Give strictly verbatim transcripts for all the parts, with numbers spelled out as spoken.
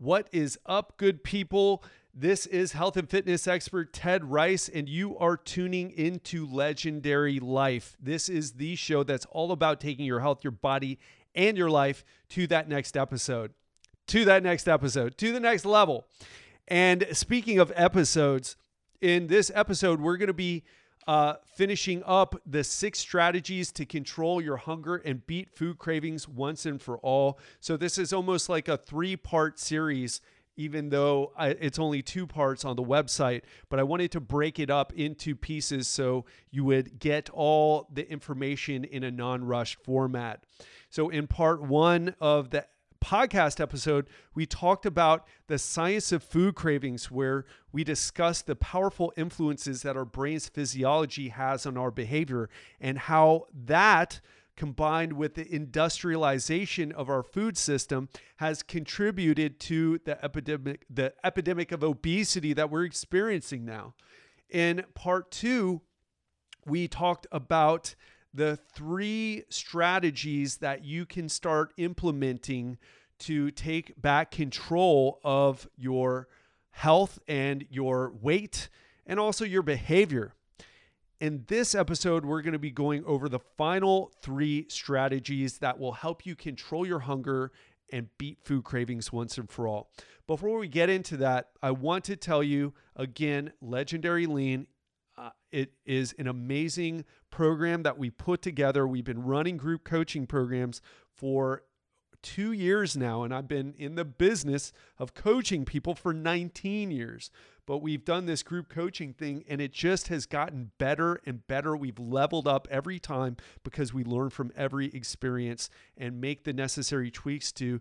What is up, good people? This is health and fitness expert Ted Rice, and you are tuning into Legendary Life. This is the show that's all about taking your health, your body, and your life to that next episode, to that next episode, to the next level. And speaking of episodes, in this episode, we're going to be uh, finishing up the six strategies to control your hunger and beat food cravings once and for all. So this is almost like a three-part series, even though I, it's only two parts on the website, but I wanted to break it up into pieces so you would get all the information in a non-rushed format. So in part one of the podcast episode, we talked about the science of food cravings, where we discussed the powerful influences that our brain's physiology has on our behavior and how that, combined with the industrialization of our food system, has contributed to the epidemic, the epidemic of obesity that we're experiencing now. In part two, we talked about the three strategies that you can start implementing to take back control of your health and your weight and also your behavior. In this episode, we're going to be going over the final three strategies that will help you control your hunger and beat food cravings once and for all. Before we get into that, I want to tell you again, Legendary Lean, uh, it is an amazing program that we put together. We've been running group coaching programs for two years now, and I've been in the business of coaching people for nineteen years. But we've done this group coaching thing, and it just has gotten better and better. We've leveled up every time because we learn from every experience and make the necessary tweaks to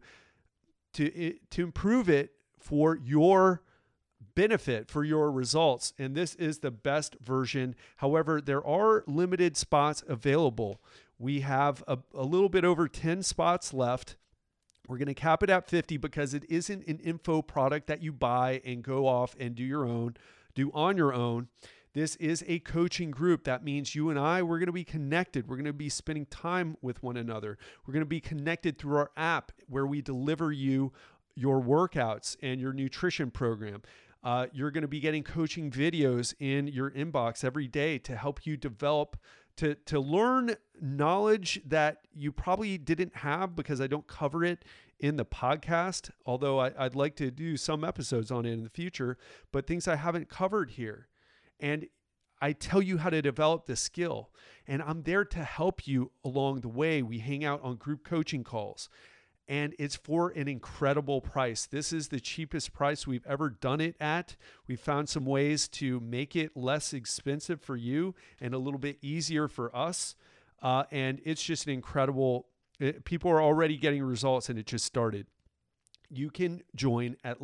to to improve it for your benefit, for your results. And this is the best version. However, there are limited spots available. We have a, a little bit over ten spots left. We're going to cap it at fifty because it isn't an info product that you buy and go off and do your own, do on your own. This is a coaching group. That means you and I, we're going to be connected. We're going to be spending time with one another. We're going to be connected through our app where we deliver you your workouts and your nutrition program. Uh, you're going to be getting coaching videos in your inbox every day to help you develop, to, to learn knowledge that you probably didn't have because I don't cover it in the podcast, although I, I'd like to do some episodes on it in the future, but things I haven't covered here. And I tell you how to develop the skill, and I'm there to help you along the way. We hang out on group coaching calls. And it's for an incredible price. This is the cheapest price we've ever done it at. We found some ways to make it less expensive for you and a little bit easier for us. Uh, and it's just an incredible, it, people are already getting results, and it just started. You can join at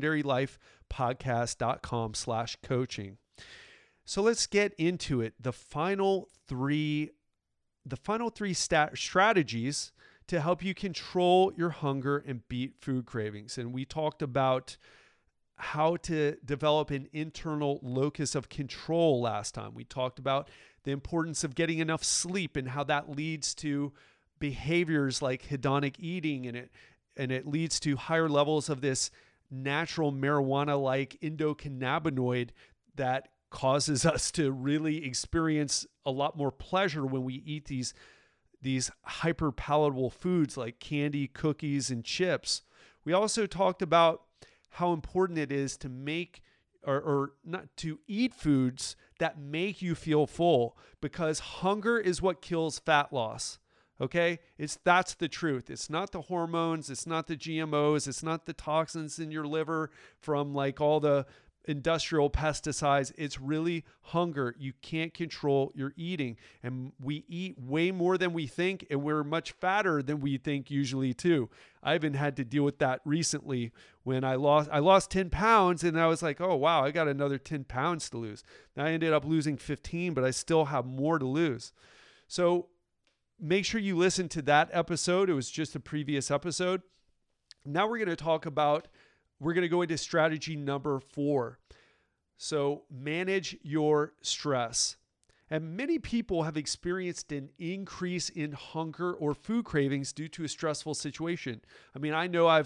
legendarylifepodcast.com slash coaching. So let's get into it. The final three, the final three stat strategies to help you control your hunger and beat food cravings. And we talked about how to develop an internal locus of control last time. We talked about the importance of getting enough sleep and how that leads to behaviors like hedonic eating, and it and it leads to higher levels of this natural marijuana-like endocannabinoid that causes us to really experience a lot more pleasure when we eat these these hyper palatable foods like candy, cookies, and chips. We also talked about how important it is to make or, or not to eat foods that make you feel full, because hunger is what kills fat loss. Okay? It's that's the truth. It's not the hormones, it's not the G M Os, it's not the toxins in your liver from like all the industrial pesticides. It's really hunger. You can't control your eating, and we eat way more than we think, and we're much fatter than we think usually too. I even had to deal with that recently when I lost I lost ten pounds, and I was like, oh wow, I got another ten pounds to lose. I ended up losing fifteen, but I still have more to lose. So make sure you listen to that episode. It was just a previous episode. Now we're going to talk about We're going to go into strategy number four. So manage your stress. And many people have experienced an increase in hunger or food cravings due to a stressful situation. I mean, I know I've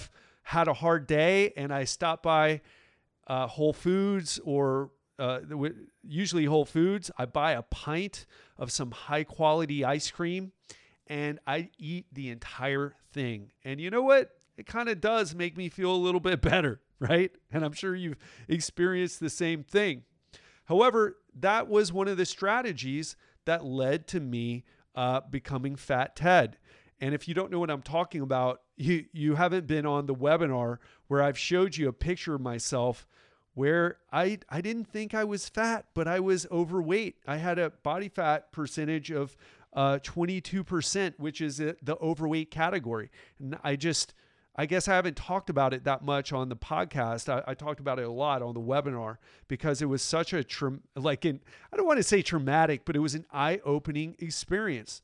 had a hard day and I stopped by uh, Whole Foods or uh, usually Whole Foods, I buy a pint of some high quality ice cream and I eat the entire thing. And you know what? It kind of does make me feel a little bit better, right? And I'm sure you've experienced the same thing. However, that was one of the strategies that led to me uh, becoming Fat Ted. And if you don't know what I'm talking about, you, you haven't been on the webinar where I've showed you a picture of myself where I, I didn't think I was fat, but I was overweight. I had a body fat percentage of uh, twenty-two percent, which is the overweight category. And I just, I guess I haven't talked about it that much on the podcast. I, I talked about it a lot on the webinar because it was such a, tra- like an, I don't want to say traumatic, but it was an eye-opening experience.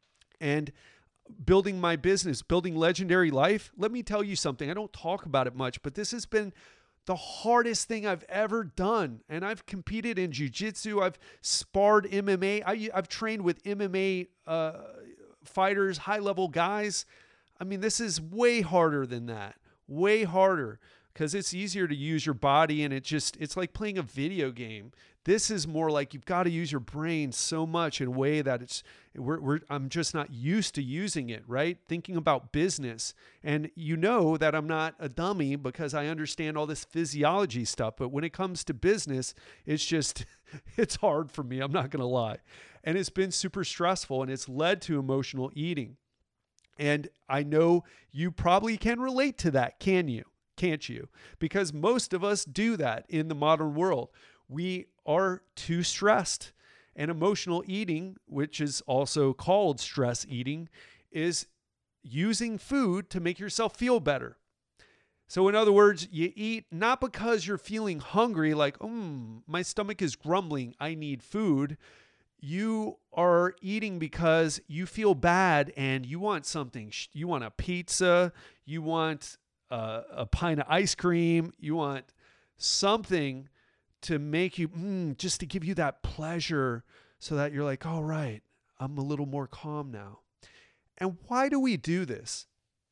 And building my business, building Legendary Life, let me tell you something. I don't talk about it much, but this has been the hardest thing I've ever done. And I've competed in jiu-jitsu. I've sparred M M A. I, I've trained with M M A uh, fighters, high-level guys. I mean, this is way harder than that, way harder because it's easier to use your body and it just, it's like playing a video game. This is more like you've got to use your brain so much in a way that it's, we're, we're, I'm just not used to using it, right? Thinking about business. And you know that I'm not a dummy because I understand all this physiology stuff. But when it comes to business, it's just, it's hard for me. I'm not going to lie. And it's been super stressful and it's led to emotional eating. And I know you probably can relate to that, can you? Can't you? Because most of us do that in the modern world. We are too stressed. And emotional eating, which is also called stress eating, is using food to make yourself feel better. So in other words, you eat not because you're feeling hungry, like, mm, my stomach is grumbling, I need food. You are eating because you feel bad and you want something. You want a pizza. You want uh, a pint of ice cream. You want something to make you, mm, just to give you that pleasure so that you're like, all right, I'm a little more calm now. And why do we do this?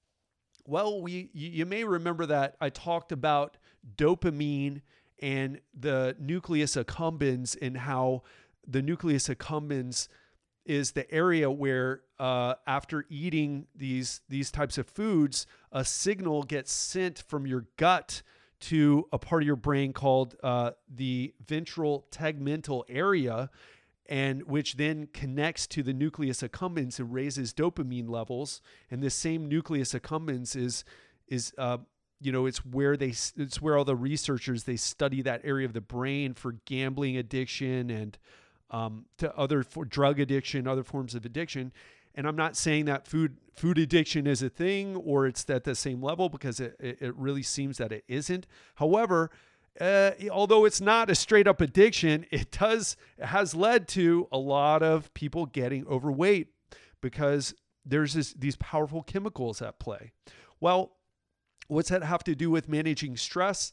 Well, we you may remember that I talked about dopamine and the nucleus accumbens and how the nucleus accumbens is the area where uh, after eating these, these types of foods, a signal gets sent from your gut to a part of your brain called uh, the ventral tegmental area, and which then connects to the nucleus accumbens and raises dopamine levels. And this same nucleus accumbens is, is uh, you know, it's where they, it's where all the researchers, they study that area of the brain for gambling addiction and Um, to other for drug addiction, other forms of addiction. And I'm not saying that food food addiction is a thing or it's at the same level because it, it, it really seems that it isn't. However, uh, although it's not a straight up addiction, it does it has led to a lot of people getting overweight because there's this, these powerful chemicals at play. Well, what's that have to do with managing stress?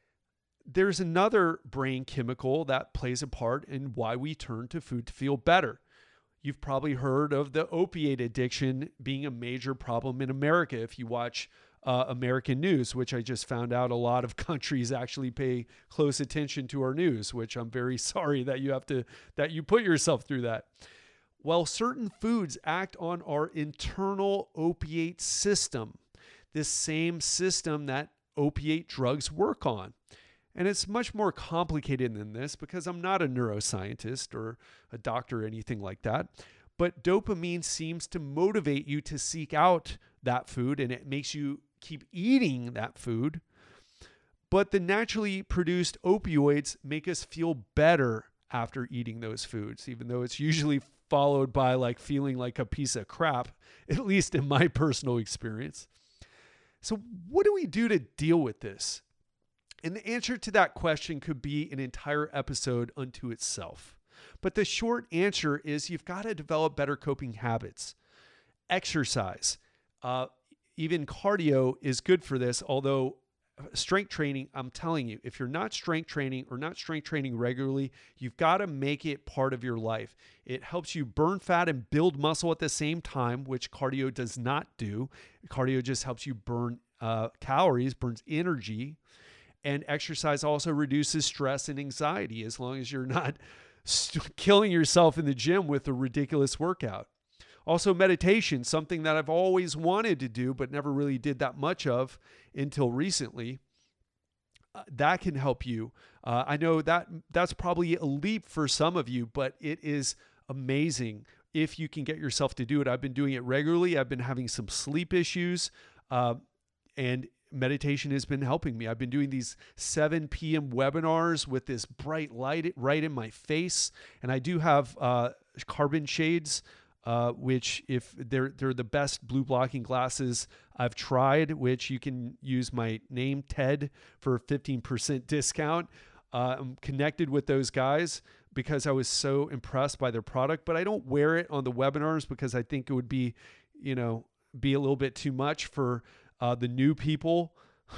There's another brain chemical that plays a part in why we turn to food to feel better. You've probably heard of the opiate addiction being a major problem in America. If you watch uh, American news, which I just found out a lot of countries actually pay close attention to our news, which I'm very sorry that you have to, that you put yourself through that. Well, certain foods act on our internal opiate system, this same system that opiate drugs work on. And it's much more complicated than this because I'm not a neuroscientist or a doctor or anything like that. But dopamine seems to motivate you to seek out that food and it makes you keep eating that food. But the naturally produced opioids make us feel better after eating those foods, even though it's usually followed by like feeling like a piece of crap, at least in my personal experience. So what do we do to deal with this? And the answer to that question could be an entire episode unto itself. But the short answer is you've got to develop better coping habits. Exercise. Uh, even cardio is good for this, although strength training, I'm telling you, if you're not strength training or not strength training regularly, you've got to make it part of your life. It helps you burn fat and build muscle at the same time, which cardio does not do. Cardio just helps you burn uh, calories, burns energy. And exercise also reduces stress and anxiety as long as you're not st- killing yourself in the gym with a ridiculous workout. Also, meditation, something that I've always wanted to do, but never really did that much of until recently. Uh, that can help you. Uh, I know that that's probably a leap for some of you, but it is amazing if you can get yourself to do it. I've been doing it regularly. I've been having some sleep issues, uh, and meditation has been helping me. I've been doing these seven p.m. webinars with this bright light right in my face. And I do have uh, carbon shades, uh, which if they're, they're the best blue blocking glasses I've tried, which you can use my name, Ted, for a fifteen percent discount. Uh, I'm connected with those guys because I was so impressed by their product, but I don't wear it on the webinars because I think it would be, you know, be a little bit too much for Uh, the new people.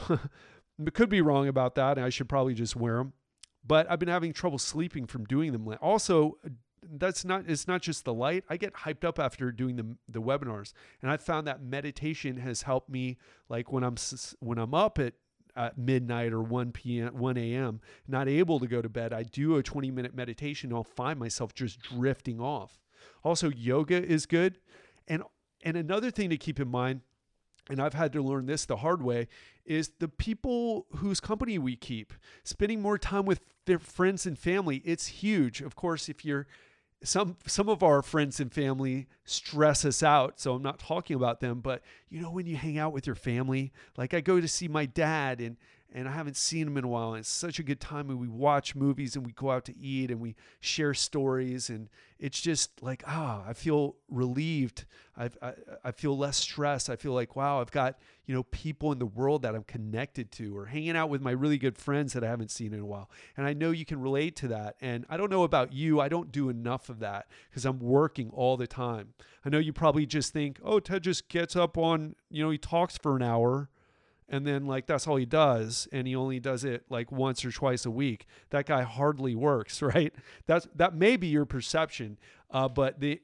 Could be wrong about that. I should probably just wear them. But I've been having trouble sleeping from doing them. Also, that's not, it's not just the light. I get hyped up after doing the, the webinars. And I found that meditation has helped me, like when I'm, when I'm up at, at midnight or one p.m., one a.m., not able to go to bed, I do a twenty minute meditation. And I'll find myself just drifting off. Also, yoga is good. And, and another thing to keep in mind, and I've had to learn this the hard way, is the people whose company we keep. Spending more time with their friends and family, it's huge. Of course, if you're, some some of our friends and family stress us out, so I'm not talking about them, but you know, when you hang out with your family, like I go to see my dad, and and I haven't seen him in a while, and it's such a good time, and we watch movies, and we go out to eat, and we share stories, and it's just like, ah, I feel relieved. I, I I feel less stressed. I feel like, wow, I've got, you know, people in the world that I'm connected to, or hanging out with my really good friends that I haven't seen in a while. And I know you can relate to that. And I don't know about you. I don't do enough of that because I'm working all the time. I know you probably just think, oh, Ted just gets up on, you know, he talks for an hour, and then like that's all he does, and he only does it like once or twice a week. That guy hardly works, right? That's that may be your perception, uh, but the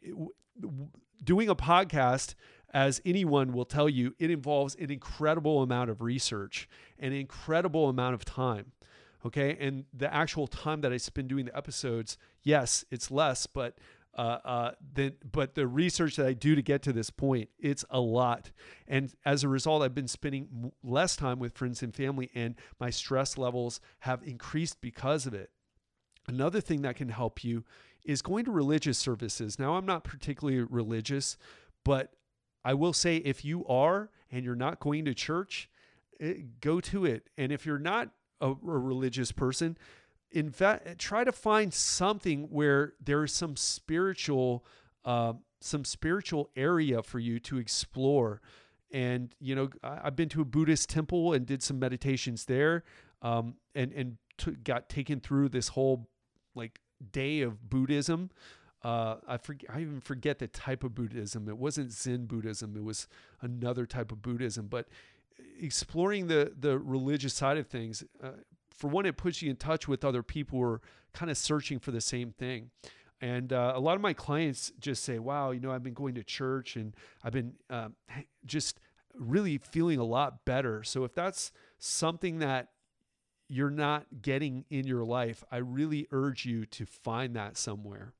w- doing a podcast, as anyone will tell you, it involves an incredible amount of research, an incredible amount of time. Okay, and the actual time that I spend doing the episodes, yes, it's less, but Uh, uh, then, but the research that I do to get to this point, it's a lot. And as a result, I've been spending m- less time with friends and family, and my stress levels have increased because of it. Another thing that can help you is going to religious services. Now, I'm not particularly religious, but I will say if you are and you're not going to church, it, go to it. And if you're not a, a religious person, in fact, try to find something where there's some spiritual, uh, some spiritual area for you to explore. And, you know, I've been to a Buddhist temple and did some meditations there, um, and, and t- got taken through this whole like day of Buddhism. Uh, I forget, I even forget the type of Buddhism. It wasn't Zen Buddhism. It was another type of Buddhism, but exploring the, the religious side of things, uh, for one, it puts you in touch with other people who are kind of searching for the same thing. And uh, a lot of my clients just say, wow, you know, I've been going to church and I've been uh, just really feeling a lot better. So if that's something that you're not getting in your life, I really urge you to find that somewhere.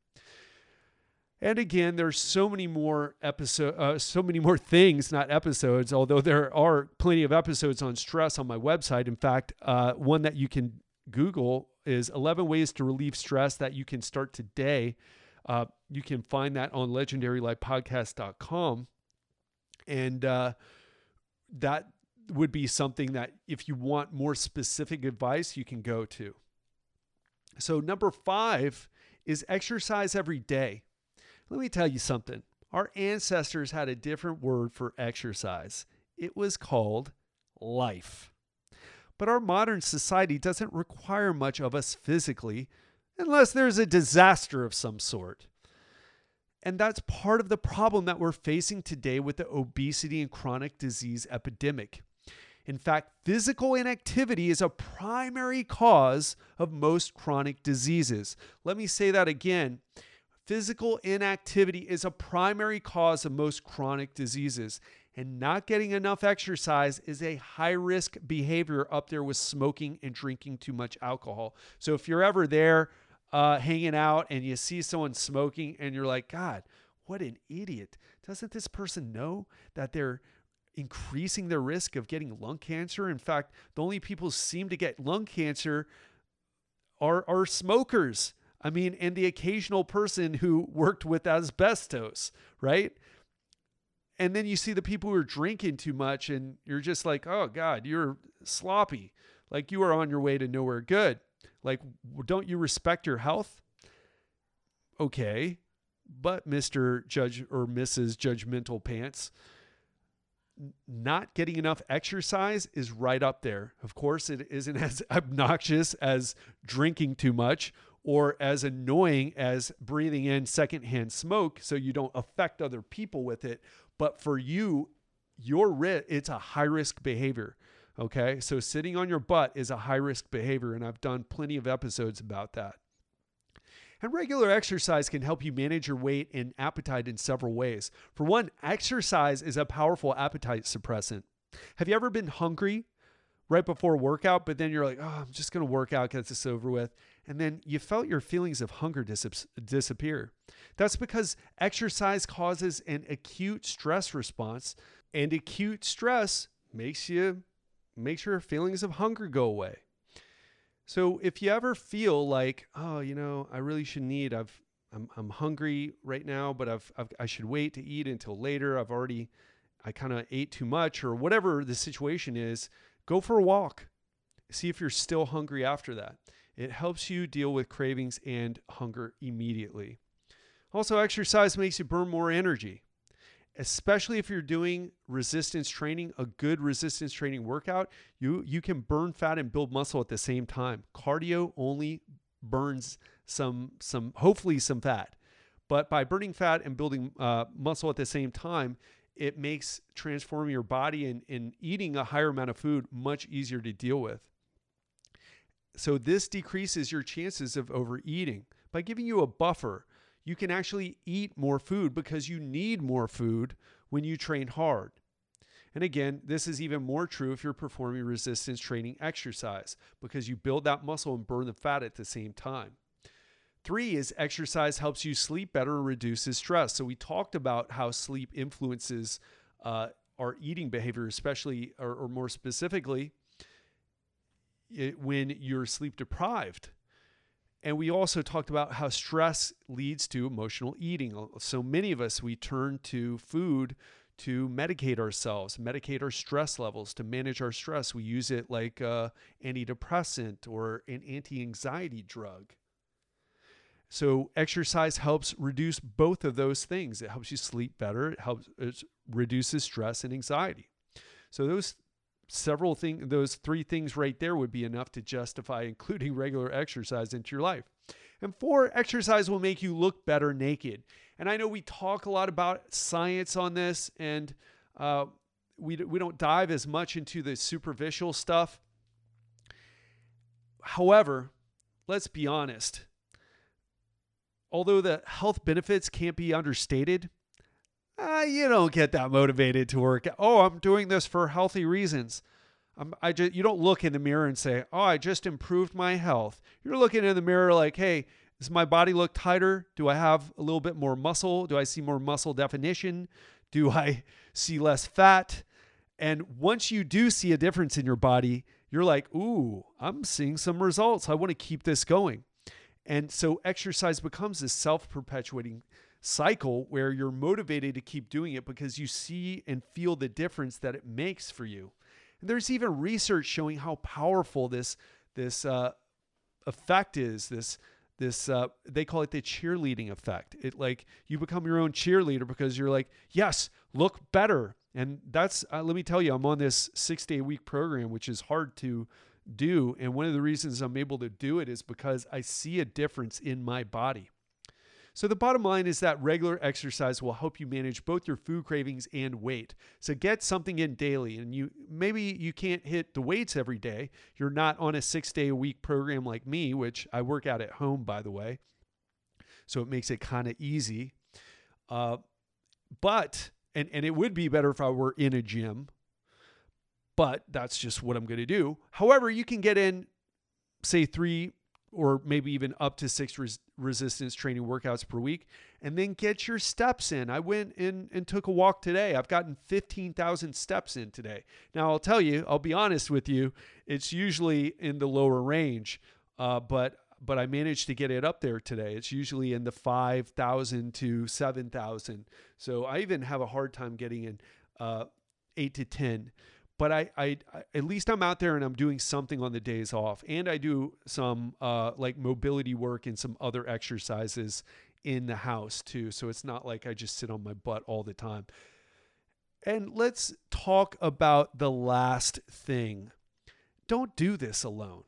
And again, there's so many more episode, uh, so many more things, not episodes, although there are plenty of episodes on stress on my website. In fact, uh, one that you can Google is eleven ways to relieve stress that you can start today. Uh, you can find that on legendary life podcast dot com. And uh, that would be something that if you want more specific advice, you can go to. So number five is exercise every day. Let me tell you something. Our ancestors had a different word for exercise. It was called life. But our modern society doesn't require much of us physically unless there's a disaster of some sort. And that's part of the problem that we're facing today with the obesity and chronic disease epidemic. In fact, physical inactivity is a primary cause of most chronic diseases. Let me say that again. Physical inactivity is a primary cause of most chronic diseases. And not getting enough exercise is a high-risk behavior up there with smoking and drinking too much alcohol. So if you're ever there uh, hanging out and you see someone smoking and you're like, God, what an idiot. Doesn't this person know that they're increasing their risk of getting lung cancer? In fact, the only people who seem to get lung cancer are, are smokers. I mean, and the occasional person who worked with asbestos, right? And then you see the people who are drinking too much and you're just like, oh God, you're sloppy. Like you are on your way to nowhere good. Like, don't you respect your health? Okay. But Mister Judge or Missus Judgmental Pants, not getting enough exercise is right up there. Of course, it isn't as obnoxious as drinking too much or as annoying as breathing in secondhand smoke so you don't affect other people with it. But for you, your ri- it's a high-risk behavior, okay? So sitting on your butt is a high-risk behavior, and I've done plenty of episodes about that. And regular exercise can help you manage your weight and appetite in several ways. For one, exercise is a powerful appetite suppressant. Have you ever been hungry right before a workout, but then you're like, oh, I'm just going to work out, get this over with. And then you felt your feelings of hunger dis- disappear. That's because exercise causes an acute stress response, and acute stress makes you makes your feelings of hunger go away. So if you ever feel like, oh, you know, I really shouldn't eat. I've I'm I'm hungry right now, but I've, I've I should wait to eat until later. I've already I kind of ate too much, or whatever the situation is. Go for a walk. See if you're still hungry after that. It helps you deal with cravings and hunger immediately. Also, exercise makes you burn more energy, especially if you're doing resistance training, a good resistance training workout. You, you can burn fat and build muscle at the same time. Cardio only burns some, some hopefully some fat. But by burning fat and building uh, muscle at the same time, it makes transforming your body and, and eating a higher amount of food much easier to deal with. So this decreases your chances of overeating. By giving you a buffer, you can actually eat more food because you need more food when you train hard. And again, this is even more true if you're performing resistance training exercise because you build that muscle and burn the fat at the same time. Three is exercise helps you sleep better and reduces stress. So we talked about how sleep influences uh, our eating behavior, especially or, or more specifically, it, when you're sleep deprived. And we also talked about how stress leads to emotional eating. So many of us, we turn to food to medicate ourselves, medicate our stress levels, to manage our stress. We use it like an antidepressant or an anti-anxiety drug. So exercise helps reduce both of those things. It helps you sleep better. It helps it reduces stress and anxiety. So those several things, those three things right there would be enough to justify including regular exercise into your life. And four, exercise will make you look better naked. And I know we talk a lot about science on this, and uh, we we don't dive as much into the superficial stuff. However, let's be honest. Although the health benefits can't be understated, uh, you don't get that motivated to work. Oh, I'm doing this for healthy reasons. I'm, I just, you don't look in the mirror and say, oh, I just improved my health. You're looking in the mirror like, hey, does my body look tighter? Do I have a little bit more muscle? Do I see more muscle definition? Do I see less fat? And once you do see a difference in your body, you're like, ooh, I'm seeing some results. I want to keep this going. And so exercise becomes this self-perpetuating cycle where you're motivated to keep doing it because you see and feel the difference that it makes for you. And there's even research showing how powerful this this uh, effect is. This this uh, they call it the cheerleading effect. It like you become your own cheerleader because you're like, yes, look better. And that's uh, let me tell you, I'm on this six day a week program, which is hard to do. And one of the reasons I'm able to do it is because I see a difference in my body. So the bottom line is that regular exercise will help you manage both your food cravings and weight. So get something in daily, and you maybe you can't hit the weights every day. You're not on a six day a week program like me, which I work out at home, by the way. So it makes it kind of easy. Uh, but and, and it would be better if I were in a gym, but that's just what I'm going to do. However, you can get in, say, three or maybe even up to six res- resistance training workouts per week, and then get your steps in. I went in and took a walk today. I've gotten fifteen thousand steps in today. Now, I'll tell you, I'll be honest with you, it's usually in the lower range, uh, but but I managed to get it up there today. It's usually in the five thousand to seven thousand. So I even have a hard time getting in uh, eight to ten. But I, I, I, at least I'm out there and I'm doing something on the days off. And I do some uh, like mobility work and some other exercises in the house too. So it's not like I just sit on my butt all the time. And let's talk about the last thing. Don't do this alone.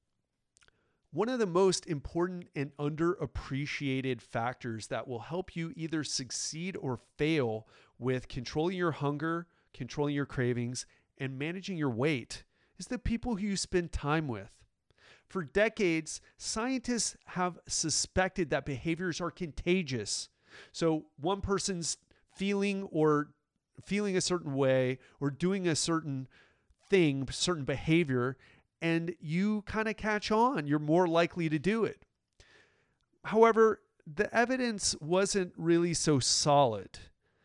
One of the most important and underappreciated factors that will help you either succeed or fail with controlling your hunger, controlling your cravings, and managing your weight is the people who you spend time with. For decades, scientists have suspected that behaviors are contagious. So one person's feeling or feeling a certain way or doing a certain thing, certain behavior, and you kind of catch on. You're more likely to do it. However, the evidence wasn't really so solid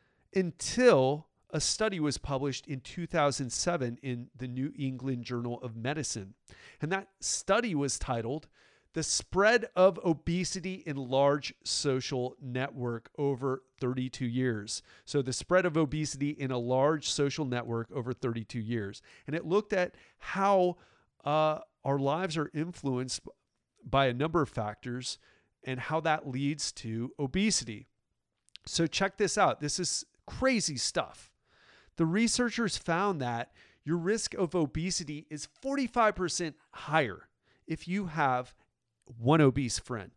until a study was published in two thousand seven in the New England Journal of Medicine. And that study was titled, "The Spread of Obesity in Large Social Network Over thirty-two Years." So the spread of obesity in a large social network over thirty-two years. And it looked at how uh, our lives are influenced by a number of factors and how that leads to obesity. So check this out. This is crazy stuff. The researchers found that your risk of obesity is forty-five percent higher if you have one obese friend.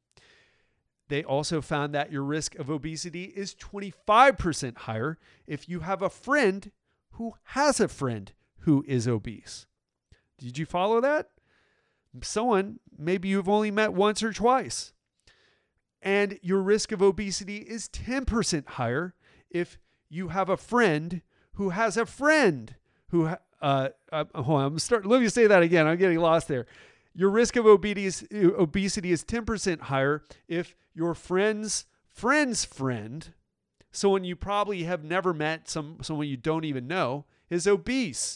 They also found that your risk of obesity is twenty-five percent higher if you have a friend who has a friend who is obese. Did you follow that? Someone maybe you've only met once or twice. And your risk of obesity is ten percent higher if you have a friend who has a friend who, uh, uh, hold on, I'm start, let me say that again. I'm getting lost there. Your risk of obesity, obesity is ten percent higher if your friend's friend's friend, someone you probably have never met, some someone you don't even know, is obese.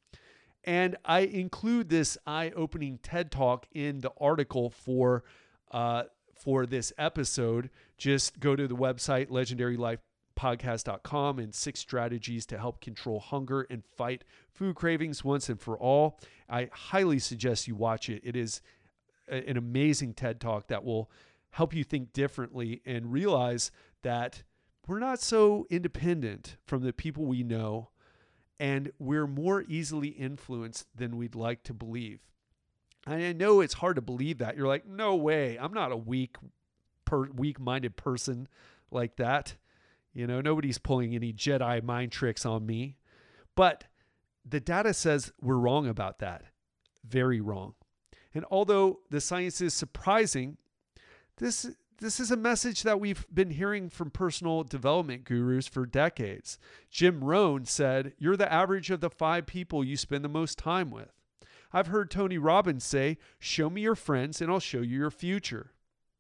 And I include this eye-opening TED Talk in the article for, uh, for this episode. Just go to the website, legendary life podcast dot com, and six strategies to help control hunger and fight food cravings once and for all. I highly suggest you watch it. It is a, an amazing TED Talk that will help you think differently and realize that we're not so independent from the people we know, and we're more easily influenced than we'd like to believe. And I know it's hard to believe that. You're like, no way, I'm not a weak, per, weak-minded person like that. You know, nobody's pulling any Jedi mind tricks on me. But the data says we're wrong about that. Very wrong. And although the science is surprising, this, this is a message that we've been hearing from personal development gurus for decades. Jim Rohn said, "You're the average of the five people you spend the most time with." I've heard Tony Robbins say, "Show me your friends and I'll show you your future."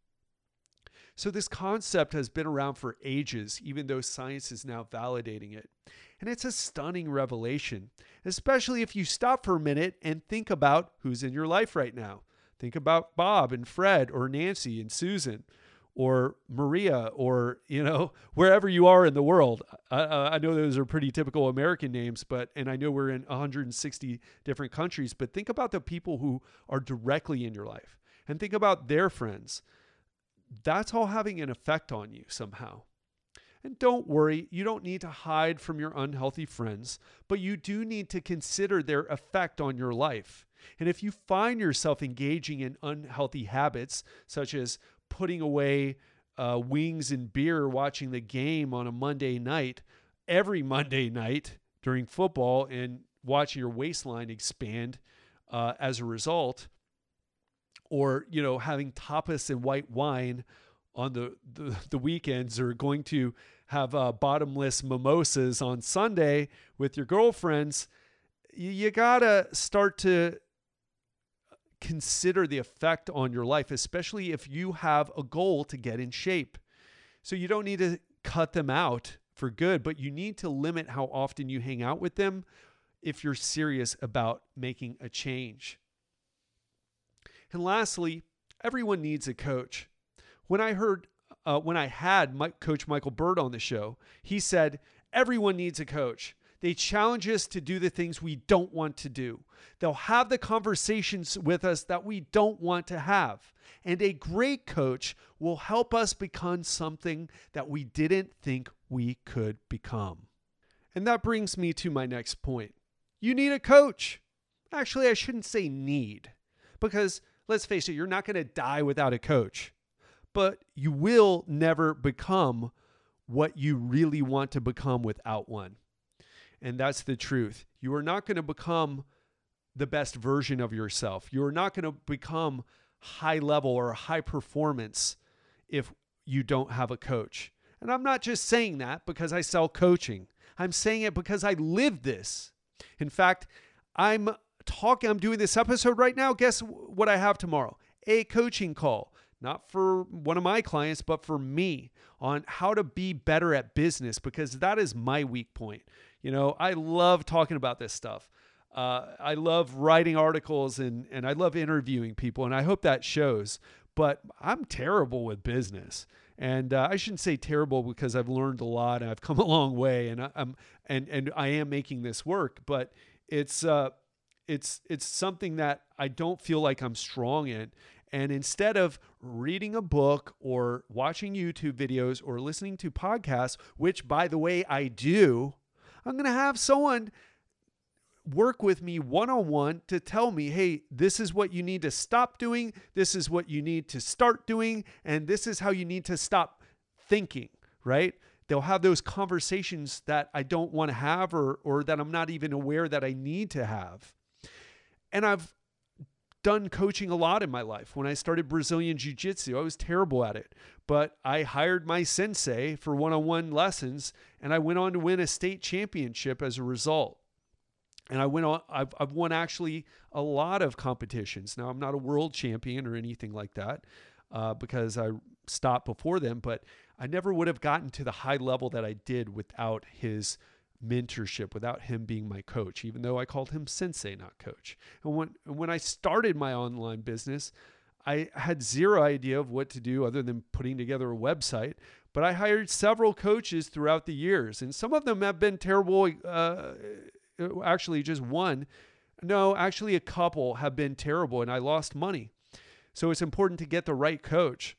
So this concept has been around for ages, even though science is now validating it. And it's a stunning revelation, especially if you stop for a minute and think about who's in your life right now. Think about Bob and Fred or Nancy and Susan or Maria or, you know, wherever you are in the world. I, I know those are pretty typical American names, but, and I know we're in one hundred sixty different countries, but think about the people who are directly in your life and think about their friends. That's all having an effect on you somehow. And don't worry, you don't need to hide from your unhealthy friends, but you do need to consider their effect on your life. And if you find yourself engaging in unhealthy habits, such as putting away uh, wings and beer watching the game on a Monday night, every Monday night during football, and watching your waistline expand uh, as a result, or, you know, having tapas and white wine on the, the, the weekends, or going to have uh, bottomless mimosas on Sunday with your girlfriends, you, you gotta start to consider the effect on your life, especially if you have a goal to get in shape. So you don't need to cut them out for good, but you need to limit how often you hang out with them if you're serious about making a change. And lastly, everyone needs a coach. When I heard, uh, when I had my, Coach Michael Bird on the show, he said, everyone needs a coach. They challenge us to do the things we don't want to do. They'll have the conversations with us that we don't want to have. And a great coach will help us become something that we didn't think we could become. And that brings me to my next point. You need a coach. Actually, I shouldn't say need, because let's face it, you're not going to die without a coach, but you will never become what you really want to become without one. And that's the truth. You are not going to become the best version of yourself. You are not going to become high level or high performance if you don't have a coach. And I'm not just saying that because I sell coaching. I'm saying it because I live this. In fact, I'm talking, I'm doing this episode right now. Guess what I have tomorrow? A coaching call. Not for one of my clients, but for me, on how to be better at business, because that is my weak point. You know, I love talking about this stuff. Uh, I love writing articles and, and I love interviewing people, and I hope that shows. But I'm terrible with business. And uh, I shouldn't say terrible, because I've learned a lot and I've come a long way, and I, I'm and and I am making this work. But it's uh, it's it's something that I don't feel like I'm strong in. And instead of reading a book or watching YouTube videos or listening to podcasts, which, by the way, I do, I'm going to have someone work with me one-on-one to tell me, hey, this is what you need to stop doing. This is what you need to start doing. And this is how you need to stop thinking, right? They'll have those conversations that I don't want to have, or, or that I'm not even aware that I need to have. And I've done coaching a lot in my life. When I started Brazilian Jiu-Jitsu, I was terrible at it, but I hired my sensei for one-on-one lessons, and I went on to win a state championship as a result. And I went on, I've, I've won actually a lot of competitions. Now, I'm not a world champion or anything like that, uh, because I stopped before them, but I never would have gotten to the high level that I did without his mentorship, without him being my coach, even though I called him sensei, not coach. And when, when I started my online business, I had zero idea of what to do other than putting together a website, but I hired several coaches throughout the years, and some of them have been terrible. Uh, actually just one, no, actually a couple have been terrible, and I lost money. So it's important to get the right coach,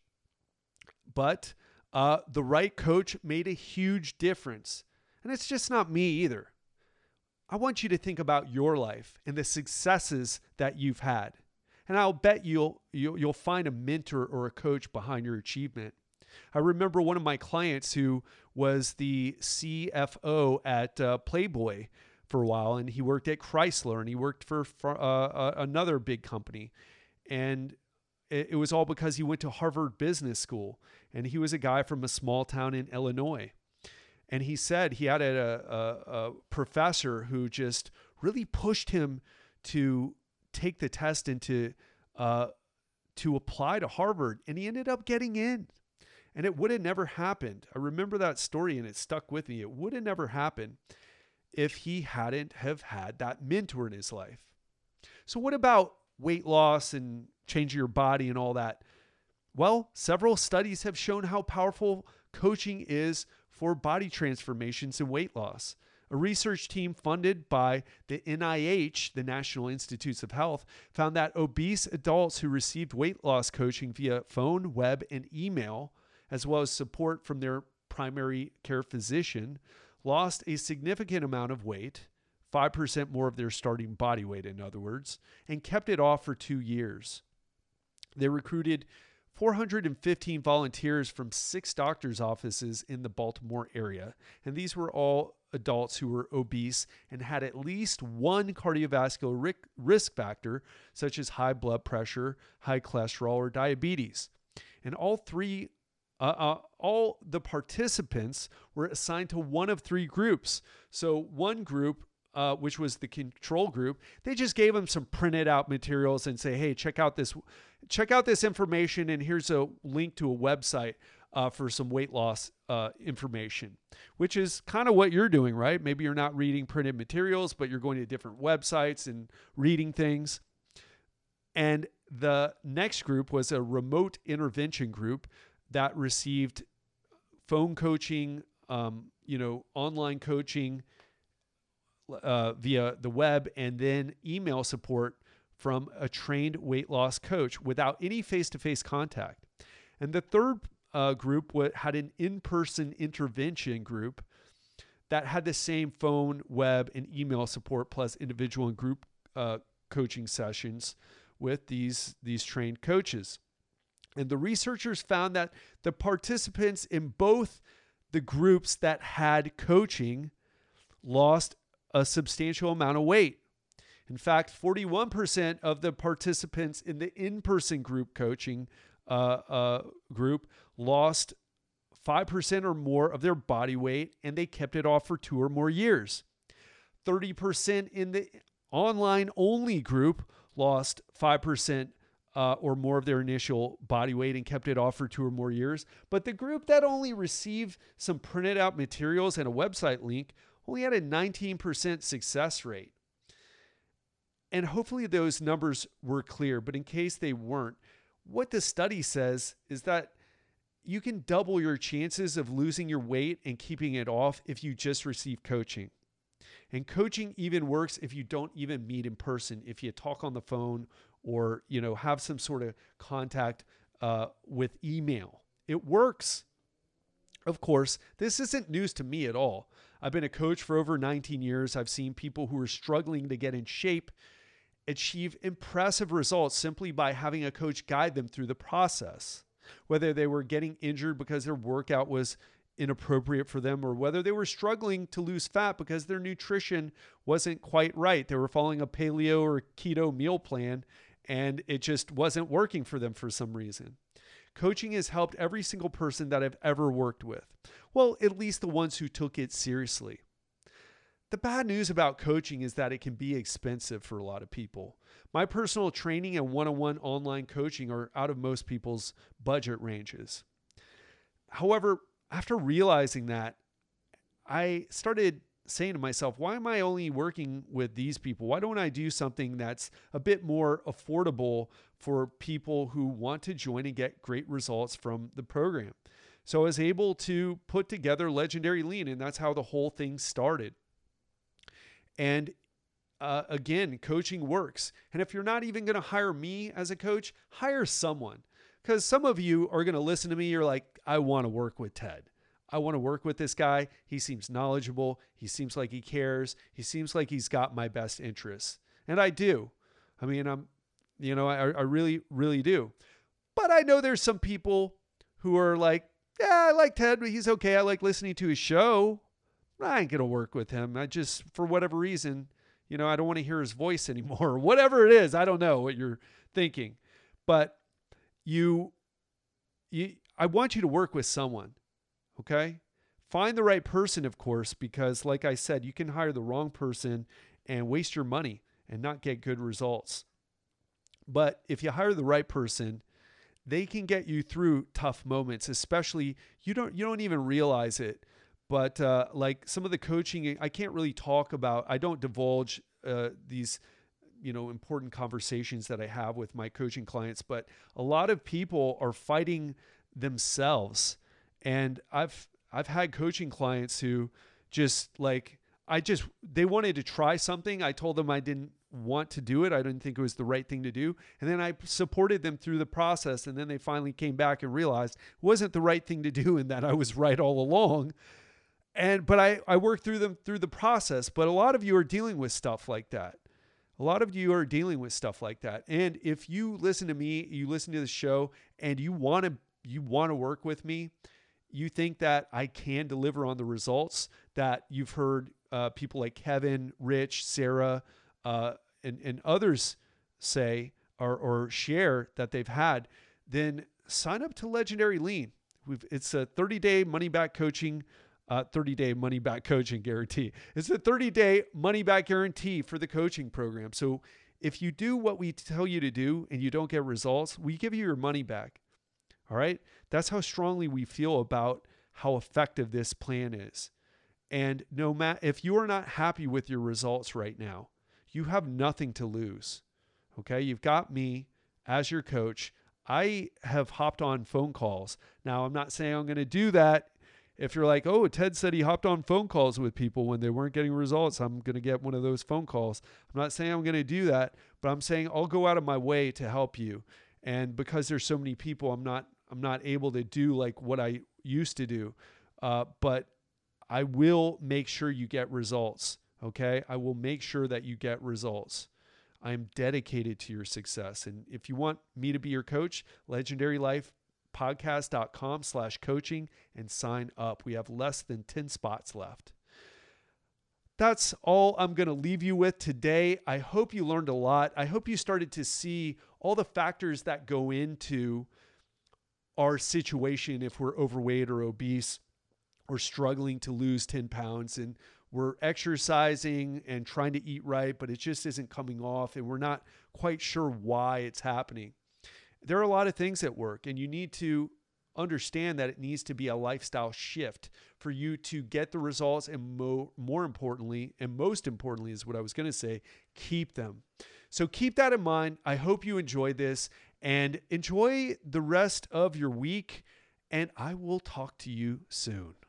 but uh, the right coach made a huge difference. And it's just not me either. I want you to think about your life and the successes that you've had. And I'll bet you'll, you'll, you'll find a mentor or a coach behind your achievement. I remember one of my clients who was the C F O at uh, Playboy for a while, and he worked at Chrysler, and he worked for, for uh, another big company. And it, it was all because he went to Harvard Business School, and he was a guy from a small town in Illinois. And he said he had a, a, a professor who just really pushed him to take the test and to, uh, to apply to Harvard. And he ended up getting in. And it would have never happened. I remember that story, and it stuck with me. It would have never happened if he hadn't have had that mentor in his life. So what about weight loss and changing your body and all that? Well, several studies have shown how powerful coaching is for body transformations and weight loss. A research team funded by the N I H, the National Institutes of Health, found that obese adults who received weight loss coaching via phone, web, and email, as well as support from their primary care physician, lost a significant amount of weight, five percent more of their starting body weight, in other words, and kept it off for two years. They recruited four hundred fifteen volunteers from six doctors' offices in the Baltimore area, and these were all adults who were obese and had at least one cardiovascular risk factor, such as high blood pressure, high cholesterol, or diabetes. And all three uh, uh, all the participants were assigned to one of three groups. So one group, uh, which was the control group, they just gave them some printed out materials and say, hey, check out this, check out this information. And here's a link to a website uh, for some weight loss uh, information, which is kind of what you're doing, right? Maybe you're not reading printed materials, but you're going to different websites and reading things. And the next group was a remote intervention group that received phone coaching, um, you know, online coaching uh, via the web, and then email support from a trained weight loss coach without any face-to-face contact. And the third uh, group w- had an in-person intervention group that had the same phone, web, and email support plus individual and group uh, coaching sessions with these, these trained coaches. And the researchers found that the participants in both the groups that had coaching lost a substantial amount of weight. In fact, forty-one percent of the participants in the in-person group coaching uh, uh, group lost five percent or more of their body weight, and they kept it off for two or more years. thirty percent in the online-only group lost five percent uh, or more of their initial body weight and kept it off for two or more years. But the group that only received some printed out materials and a website link only had a nineteen percent success rate. And hopefully those numbers were clear, but in case they weren't, what the study says is that you can double your chances of losing your weight and keeping it off if you just receive coaching. And coaching even works if you don't even meet in person, if you talk on the phone or, you know, have some sort of contact uh, with email. It works. Of course, this isn't news to me at all. I've been a coach for over nineteen years. I've seen people who are struggling to get in shape achieve impressive results simply by having a coach guide them through the process. Whether they were getting injured because their workout was inappropriate for them, or whether they were struggling to lose fat because their nutrition wasn't quite right. They were following a paleo or keto meal plan and it just wasn't working for them for some reason. Coaching has helped every single person that I've ever worked with. Well, at least the ones who took it seriously. The bad news about coaching is that it can be expensive for a lot of people. My personal training and one-on-one online coaching are out of most people's budget ranges. However, after realizing that, I started saying to myself, why am I only working with these people? Why don't I do something that's a bit more affordable for people who want to join and get great results from the program? So I was able to put together Legendary Lean, and that's how the whole thing started. And uh, again, coaching works. And if you're not even going to hire me as a coach, hire someone. Because some of you are going to listen to me. You're like, I want to work with Ted. I want to work with this guy. He seems knowledgeable. He seems like he cares. He seems like he's got my best interests. And I do. I mean, I'm, you know, I, I really, really do. But I know there's some people who are like, yeah, I like Ted, but he's okay. I like listening to his show. I ain't going to work with him. I just, for whatever reason, you know, I don't want to hear his voice anymore. Whatever it is, I don't know what you're thinking. But you, you, I want you to work with someone, okay? Find the right person, of course, because like I said, you can hire the wrong person and waste your money and not get good results. But if you hire the right person, they can get you through tough moments, especially you don't, you don't even realize it. But uh, like some of the coaching, I can't really talk about, I don't divulge uh, these, you know, important conversations that I have with my coaching clients, but a lot of people are fighting themselves. And I've, I've had coaching clients who just like, I just, they wanted to try something. I told them I didn't want to do it. I didn't think it was the right thing to do. And then I supported them through the process. And then they finally came back and realized it wasn't the right thing to do and that I was right all along. And, but I, I worked through them through the process, but a lot of you are dealing with stuff like that. A lot of you are dealing with stuff like that. And if you listen to me, you listen to the show and you want to, you want to work with me, you think that I can deliver on the results that you've heard uh, people like Kevin, Rich, Sarah, uh, and, and others say or, or share that they've had, then sign up to Legendary Lean. We've, it's a thirty-day money-back coaching, uh, thirty-day money-back coaching guarantee. It's a thirty-day money-back guarantee for the coaching program. So if you do what we tell you to do and you don't get results, we give you your money back. All right? That's how strongly we feel about how effective this plan is. And no matter if you are not happy with your results right now, you have nothing to lose. Okay? You've got me as your coach. I have hopped on phone calls. Now, I'm not saying I'm going to do that. If you're like, oh, Ted said he hopped on phone calls with people when they weren't getting results, I'm going to get one of those phone calls. I'm not saying I'm going to do that, but I'm saying I'll go out of my way to help you. And because there's so many people, I'm not I'm not able to do like what I used to do. Uh, but I will make sure you get results. Okay? I will make sure that you get results. I'm dedicated to your success. And if you want me to be your coach, legendary life podcast dot com slash coaching and sign up. We have less than ten spots left. That's all I'm going to leave you with today. I hope you learned a lot. I hope you started to see all the factors that go into our situation if we're overweight or obese or struggling to lose ten pounds, and we're exercising and trying to eat right, but it just isn't coming off and we're not quite sure why it's happening. There are a lot of things at work, and you need to understand that it needs to be a lifestyle shift for you to get the results, and mo- more importantly, and most importantly is what I was going to say, keep them. So keep that in mind. I hope you enjoyed this and enjoy the rest of your week, and I will talk to you soon.